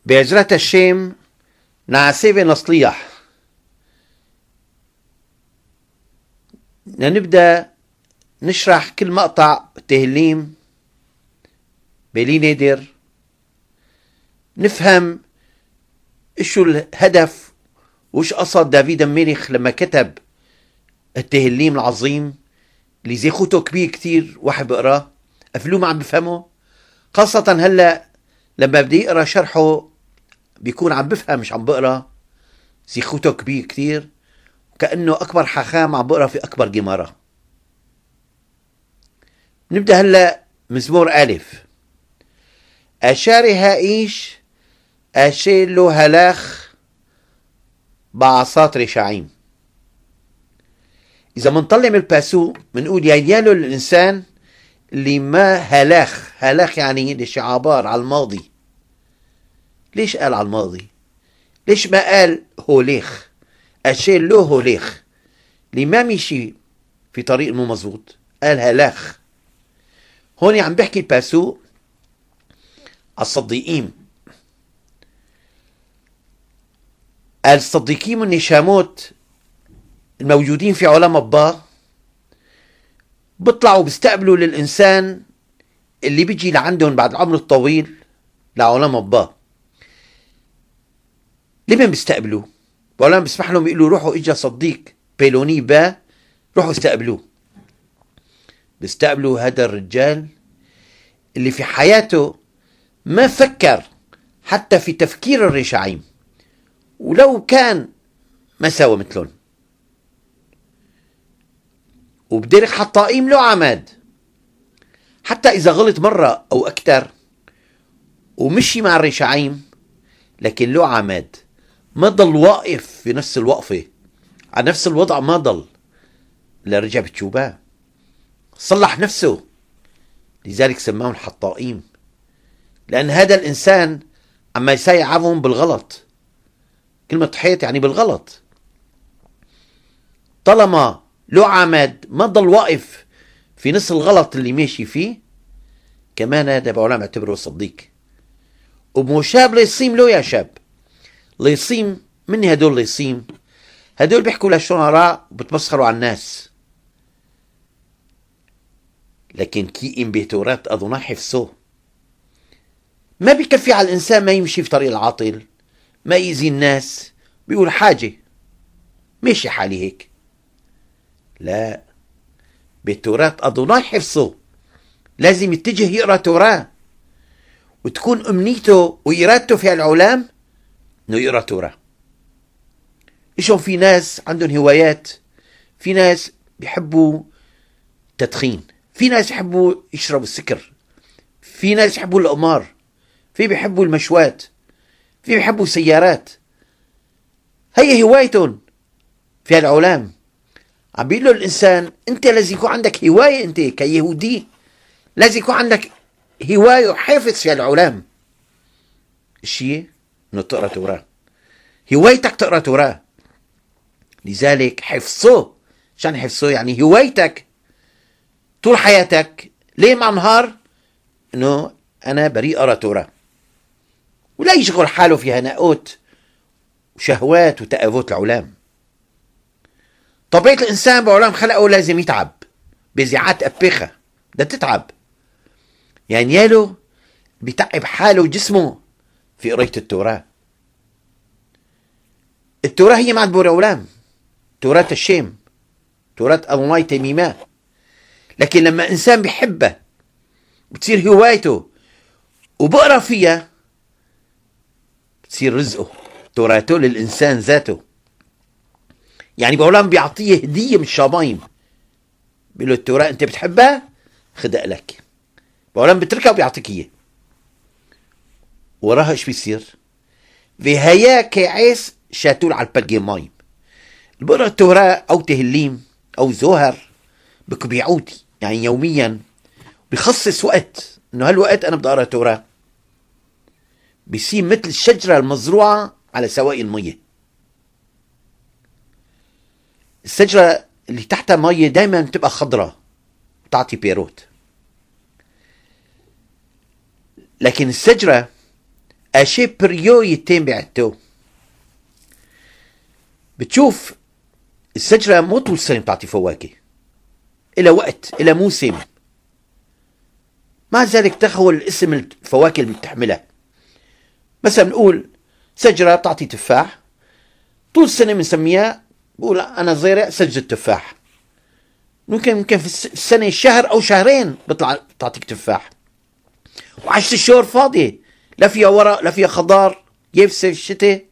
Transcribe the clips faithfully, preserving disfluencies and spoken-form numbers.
بهجرة الشام نعسيبة نصليح. نبدأ نشرح كل مقطع تهليم بلي نادر، نفهم شو الهدف وش قصد دافيد الملك لما كتب التهليم العظيم اللي زيخوته كبير كتير، واحد بقراه أفلو ما عم بفهمه، خاصة هلأ لما بدي يقرأ شرحه بيكون عم بفهم مش عم بقرأ. زيخوته كبير كتير وكأنه أكبر حاخام عم بقرأ في أكبر جمارة. نبدأ هلأ مزمور ألف. أشاري هائيش أشيلو هلاخ بعصات رشاعيم. إذا منطلع من الباسو منقول يا ديالو الإنسان اللي ما هلاخ. هلاخ يعني للشعابار على الماضي. ليش قال على الماضي؟ ليش ما قال هوليخ؟ أشيل له هوليخ اللي ما مشي في طريق مو مزبوط، قال هلاخ. هون عم بحكي الباسو على الصديقين. الصديقين والنشاموت الموجودين في عالم الله بيطلعوا بيستقبلوا للإنسان اللي بيجي لعندهم بعد العمر الطويل لعالم الله. لمن بيستقبلوا؟ ولا بيسمح لهم يقولوا روحوا اجا صديق بيلوني با روحوا استقبلوه. بيستقبلوا هذا الرجال اللي في حياته ما فكر حتى في تفكير الرشاعيم، ولو كان ما سوى مثلهم. وبدرك حطائيم له عماد، حتى إذا غلط مرة أو أكثر ومشي مع الرشاعيم لكن له عماد، ما ضل واقف في نفس الوقفة على نفس الوضع، ما ضل لرجع بتشوباه، صلح نفسه. لذلك سماهم الحطائيم، لأن هذا الإنسان عما يسايعهم بالغلط. كلمة حيط يعني بالغلط. طالما له عماد ما ضل واقف في نص الغلط اللي ماشي فيه، كمان هذا بعلماء اعتبره صديق. ومو شاب ليصيم له يا شاب ليصيم مني. هدول ليصيم هدول بيحكوا للشعراء وبتمسخروا على الناس، لكن كي إن بيتورات أظن حفظوه. ما بيكفي على الإنسان ما يمشي في طريق العاطل، ما يأذي الناس، بيقول حاجة ماشي حالي هيك. لا، بالتوراة أدوناي حفظه، لازم يتجه يقرأ توراة، وتكون أمنيته وإرادته في العلام إنه يقرأ توراة. إيشون في ناس عندهم هوايات، في ناس بيحبوا تدخين، في ناس يحبوا يشربوا السكر، في ناس يحبوا القمار، في بيحبوا المشوات، في بيحبوا سيارات. هي هوايتهم في العلام. عم بيقول له الإنسان أنت لازم يكون عندك هواية، أنت كيهودي لازم يكون عندك هواية وحافظ في العلام. الشيء إنه تقرأ توراة، هوايتك تقرأ توراة. لذلك حفظه. عشان حفظه يعني هوايتك طول حياتك ليل مع نهار إنه أنا بريء أقرأ توراة، ولا يشغل حاله في هناءات وشهوات وتأوات العلام. طبيعة الإنسان بعلام خلقه لازم يتعب بزيعات أبيخة، ده تتعب يعني يالو بيتعب حاله وجسمه في قراية التوراة. التوراة هي معد بور علام، توراة الشام، توراة أدوناي تميمة. لكن لما إنسان بيحبه بتصير هوايته وبقرأ فيها بتصير رزقه، توراته للإنسان ذاته. يعني بعلام بيعطيه هدية من الشابايم، بيقول له التوراة أنت بتحبها خدها لك. بعلام بتركها وبيعطيك إياه. وراها إيش بيصير؟ في هيا كعيس شاتول على البلقي مايم. بقرأ التوراة أو تهليم أو زهر بكبيعوتي يعني يوميا، بخصص وقت إنه هالوقت أنا بدي أقرأ توراة. بيصير مثل الشجرة المزروعة على سوائل المية. الشجرة اللي تحتها مية دايما بتبقى خضرة وتعطي بيروت. لكن الشجرة اشي بريو يتين بعتو. بتشوف الشجرة مو طول السنة بتعطي فواكه، إلى وقت، إلى موسم، مع ذلك تخول اسم الفواكه اللي بتحملها. مثلا نقول شجرة بتعطي تفاح، طول السنة بنسميها، بقول أنا زارع شجرة تفاح. ممكن ممكن في السنة شهر أو شهرين بطلع بتعطيك تفاح، وعشت الشهور فاضية، لا فيها ورق لا فيها خضار، يابسة في الشتاء.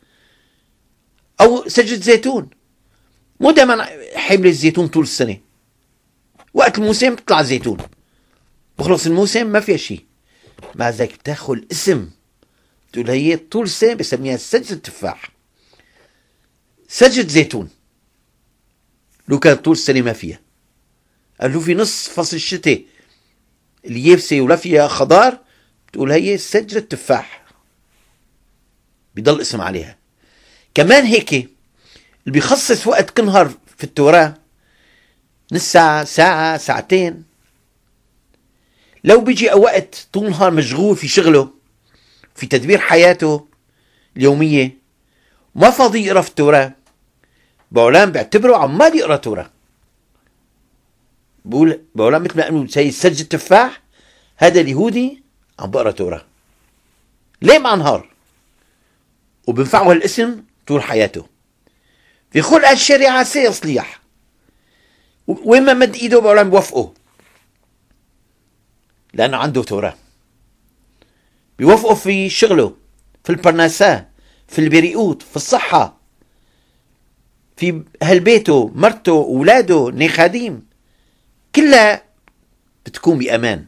أو شجرة زيتون، مو دائما حمل الزيتون طول السنة، وقت الموسم بتطلع زيتون، بخلص الموسم ما فيها شيء. مع ذلك بتاخذ اسم، تقول هي طول السنة بسميها شجرة تفاح، شجرة زيتون. لو كانت طول السنة ما فيها، قالوا في نص فصل الشتاء اليابسة ولا فيها خضار، تقول هي شجرة تفاح، بيضل اسم عليها. كمان هيك اللي بيخصص وقت كل نهار في التوراة، نص ساعة، ساعة، ساعتين. لو بيجي وقت طول النهار مشغول في شغله، في تدبير حياته اليومية، ما فاضي يقرأ في التوراة، بعلام بيعتبره عمال يقرأ توراه. بقول بعلام مثل ما قالوا زي سجل تفاح، هذا اليهودي عم بقرأ توراه ليل مع نهار، وبنفعه هالاسم طول حياته. في خلق الشريعة سيصليح، وين ما مد ايده بعلام بوافقه، لأنه عنده توراه. بيوافقه في شغله، في البرناساه، في البريئوت، في الصحة، في أهل بيته، مرته، أولاده، نخاديم، كلها بتكون بأمان.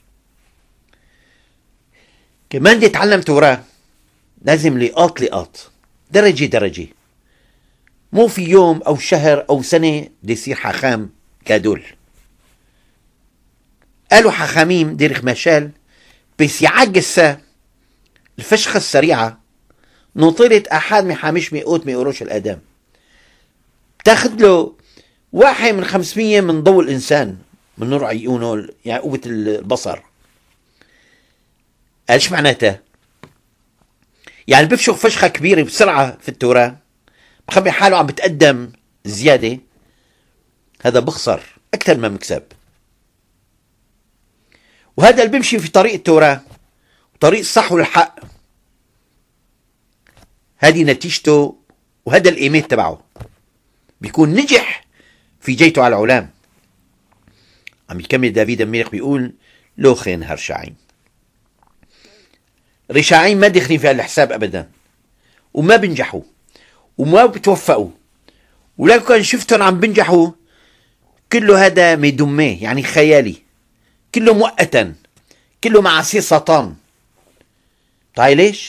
كمان دي يتعلم توراه لازم لقاط لقاط، درجة درجة، مو في يوم أو شهر أو سنة دي يصير حاخام كادول. قالوا حاخاميم ديرخ مشال بس يعجز الفشخة السريعة نطيرة أحد محامش مئات مئوروش الآدم، تاخد له واحد من خمسمية من ضوء الإنسان، من نور عيونه، يعني قوة البصر. ايش معناتها؟ يعني بفشخ فشخة كبيرة بسرعة في التوراة، بخبي حاله عم بتقدم زيادة، هذا بخسر أكثر ما مكسب. وهذا اللي بيمشي في طريق التوراة، طريق الصح والحق، هذه نتيجته، وهذا الإيميت تبعه، بيكون نجح في جيته على العلام. عم يكمل دافيد الملك بيقول لوخين هرشعيم. رشاعيم ما دخلين في الحساب أبدا، وما بنجحوا وما بتوفقوا، ولو كان شفتهم عم بنجحوا كله هذا مدميه، يعني خيالي، كله مؤقتا، كله معاصي سطان. طيب ليش؟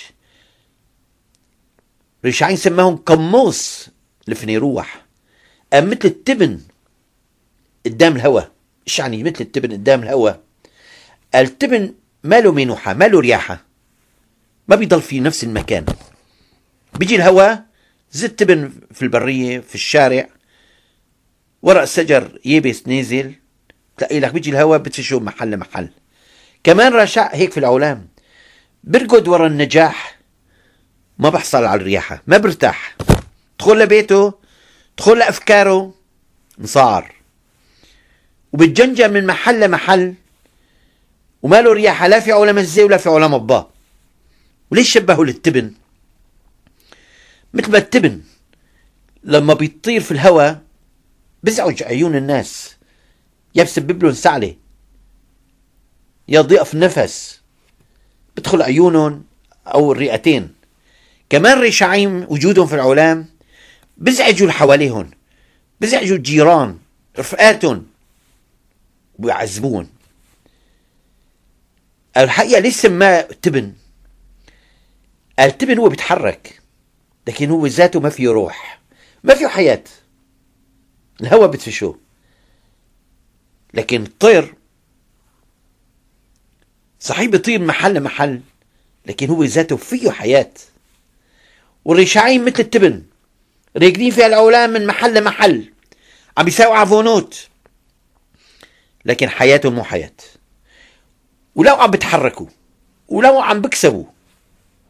رشاعيم سماهم قموص لفني روح، أم مثل التبن قدام الهواء. ايش يعني مثل التبن قدام الهواء؟ التبن ما له منوحة، ما له رياحة، ما بيضل في نفس المكان. بيجي الهواء زي التبن في البرية، في الشارع، ورق الشجر يابس نازل، تلاقي لك بيجي الهواء بتفشوا محل لمحل. كمان رشاع هيك في العلام، برقد ورا النجاح، ما بحصل على الرياحة، ما برتاح، دخل لبيته، دخل لأفكاره، مصار، وبتجنجل من محل لمحل، وما له رياحة، لا في علم الزي ولا في علم الضاء. وليش شبهوا للتبن؟ مثل ما التبن لما بيطير في الهواء بزعج عيون الناس، يا بسبب لهم سعلة، يا ضيق النفس، بدخل عيونهم أو الرئتين. كمان رشاعيم وجودهم في العلام بزعجوا اللي حواليهم، بزعجوا الجيران، رفقاتهم، ويعذبون. الحقيقة ليش سماه تبن؟ التبن هو بيتحرك، لكن هو ذاته ما فيه روح، ما فيه حياة، الهواء بتفشه. لكن الطير صحيح بيطير محل لمحل، لكن هو ذاته فيه حياة. والرشاعيم مثل التبن، راكدين في العلام من محل لمحل، عم بيساووا عفونوت، لكن حياتهم مو حياة. ولو عم بتحركوا، ولو عم بكسبوا،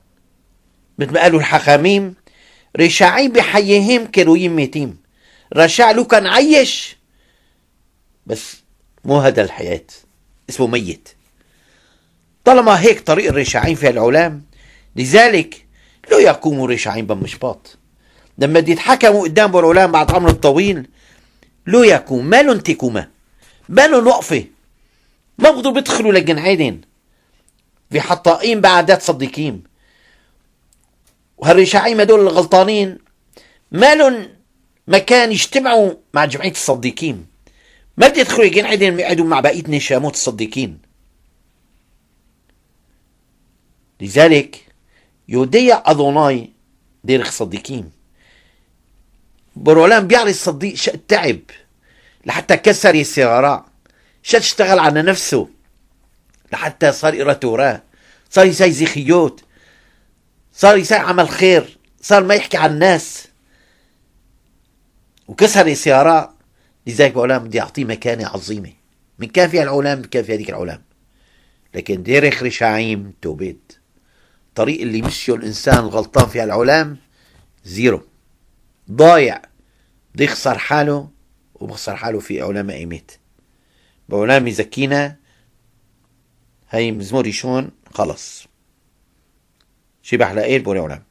مثل ما قالوا الحكاميم، رشاعين بحيهم كرويم ميتين. رشاع له كان عيش بس مو هذا الحياة، اسمه ميت. طالما هيك طريق الرشاعين في العلام، لذلك لا يقوموا رشاعين بمشباط. لما دي يتحكموا قدام العلام بعد عمر الطويل لا يقوم، ما لهم انتكومة، ما لهم وقفة، ما بقدروا بيدخلوا لجن عيدن في حطائين بعادات صديقين. وهالرشاعين هدول الغلطانين ما لهم مكان يجتمعوا مع جمعية الصديقين، ما بدي يدخلوا لجن عيدن يقعدوا مع بقية نشاموت الصديقين. لذلك يوديع أدوناي ديرخ صديقين. برولان بيعرف الصديق شق تعب لحتى كسر السيارة، شق اشتغل على نفسه لحتى صار يقرا توراه، صار يساوي زخيوت، صار يساوي عمل خير، صار ما يحكي عن الناس وكسر السيارة. لذلك برولان بدي يعطيه مكانة عظيمة، من كان في العلام كان في هذيك العلام. لكن ديرخ رشاعيم توبيت، طريق اللي مشيه الإنسان الغلطان في العلام زيرو، ضايع، بده يخسر حاله وبخسر حاله في علماء ايمت. بعلام يزكينا هاي مزمور يشون خلص شبح لقيل بولي علام.